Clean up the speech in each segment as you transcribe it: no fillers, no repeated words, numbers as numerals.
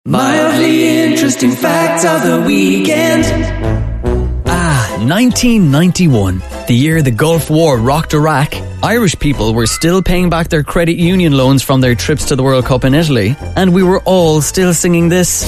Mildly interesting fact of the weekend. 1991, the year the Gulf War rocked Iraq. Irish people were still paying back their credit union loans from their trips to the World Cup in Italy, and we were all still singing this.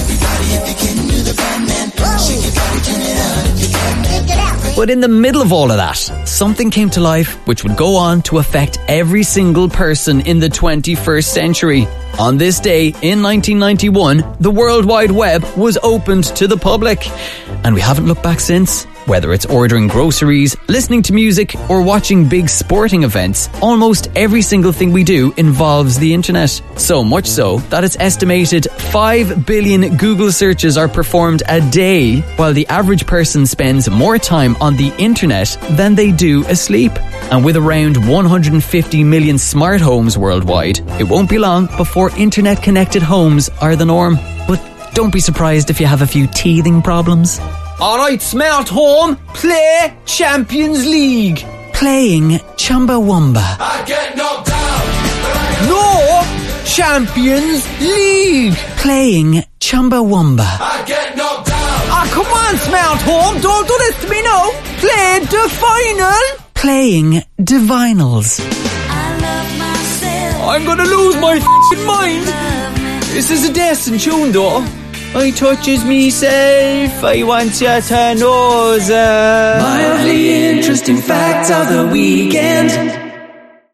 But in the middle of all of that, something came to life which would go on to affect every single person in the 21st century. On this day, in 1991, the World Wide Web was opened to the public. And we haven't looked back since. Whether it's ordering groceries, listening to music, or watching big sporting events, almost every single thing we do involves the internet. So much so that it's estimated 5 billion Google searches are performed a day, while the average person spends more time on the internet than they do asleep. And with around 150 million smart homes worldwide, it won't be long before internet-connected homes are the norm. But don't be surprised if you have a few teething problems. Alright, smart home, play Champions League. Playing Chumbawamba. I get knocked down. No, Champions League. Playing Chumbawamba. I get knocked down. Ah, come on, smart home, don't do this to me now. Play the final. Playing Divinals. I'm gonna lose my f***ing mind. This is a decent tune though. I touches myself, I want you to know that. Mildly interesting fact of the weekend.